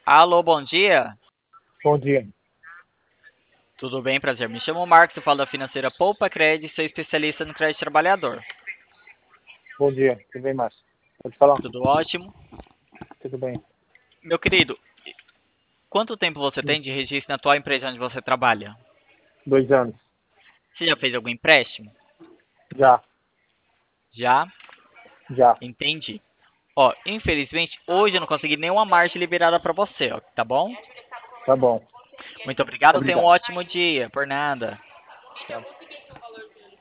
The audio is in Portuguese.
Alô, bom dia. Bom dia. Tudo bem, prazer. Me chamo Marcos, eu falo da financeira Poupa Crédito, sou especialista no crédito trabalhador. Bom dia. Tudo bem, Márcio? Pode falar? Tudo ótimo? Tudo bem. Meu querido, quanto tempo você tem de registro na atual empresa onde você trabalha? 2 anos. Você já fez algum empréstimo? Já, Já? já. Entendi. Ó, infelizmente, hoje eu não consegui nenhuma margem liberada para você, ó, tá bom? Tá bom. Muito obrigado, tenha um Obrigado. ótimo dia. Por nada. Tchau.